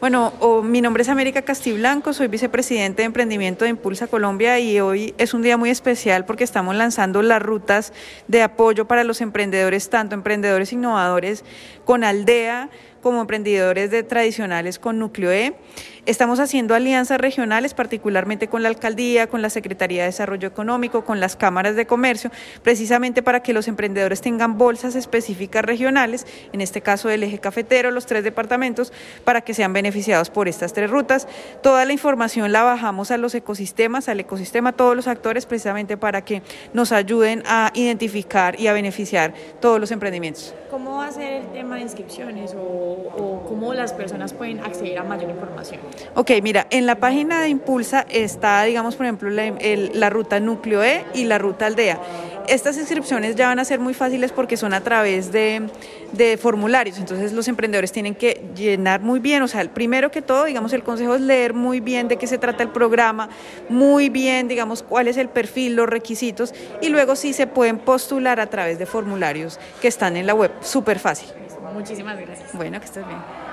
Bueno, mi nombre es América Castiblanco, soy vicepresidente de Emprendimiento de Impulsa Colombia y hoy es un día muy especial porque estamos lanzando las rutas de apoyo para los emprendedores, tanto emprendedores innovadores con Aldea como emprendedores tradicionales con Núcleo E. Estamos haciendo alianzas regionales, particularmente con la Alcaldía, con la Secretaría de Desarrollo Económico, con las cámaras de comercio, precisamente para que los emprendedores tengan bolsas específicas regionales, en este caso del eje cafetero, los 3 departamentos, para que sean beneficiados por estas 3 rutas. Toda la información la bajamos a los ecosistemas, al ecosistema, todos los actores, precisamente para que nos ayuden a identificar y a beneficiar todos los emprendimientos. ¿Cómo va a ser el tema de inscripciones o cómo las personas pueden acceder a mayor información? Ok, mira, en la página de Impulsa está, digamos, por ejemplo, la ruta Núcleo E y la ruta Aldea. Estas inscripciones ya van a ser muy fáciles porque son a través de formularios, entonces los emprendedores tienen que llenar muy bien, o sea, primero que todo, digamos, el consejo es leer muy bien de qué se trata el programa, muy bien, digamos, cuál es el perfil, los requisitos, y luego sí se pueden postular a través de formularios que están en la web, súper fácil. Muchísimas gracias. Bueno, que estés bien.